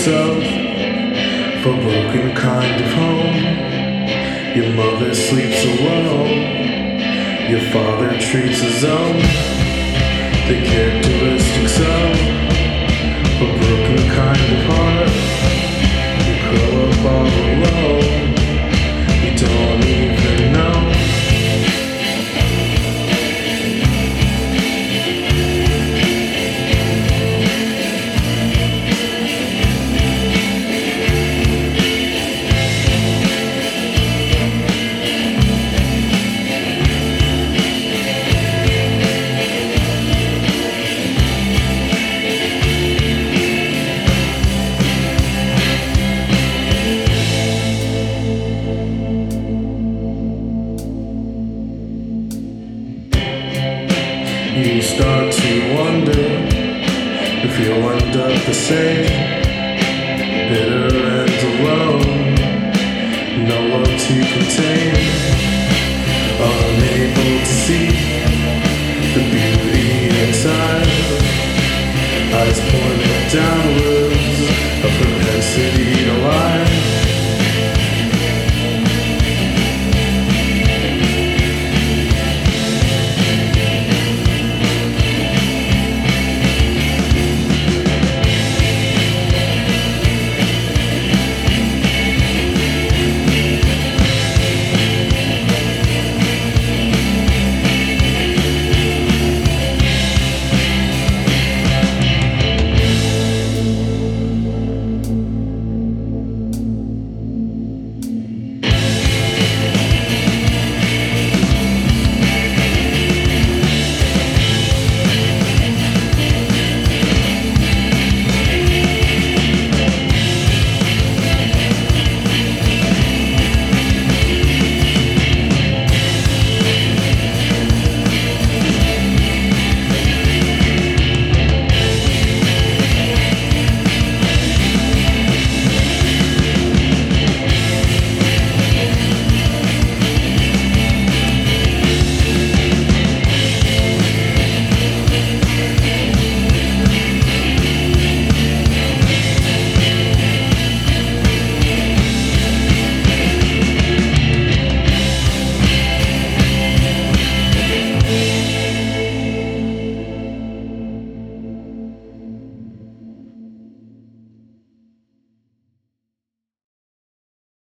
yourself for broken kind of home. Your mother sleeps alone. Your father treats his own. The characteristics of a broken kind of heart. You grow up all alone. You don't even know. You start to wonder if you'll end up the same, bitter and alone, no love to contain, unable to see the beauty inside, eyes pointed downwards, a propensity to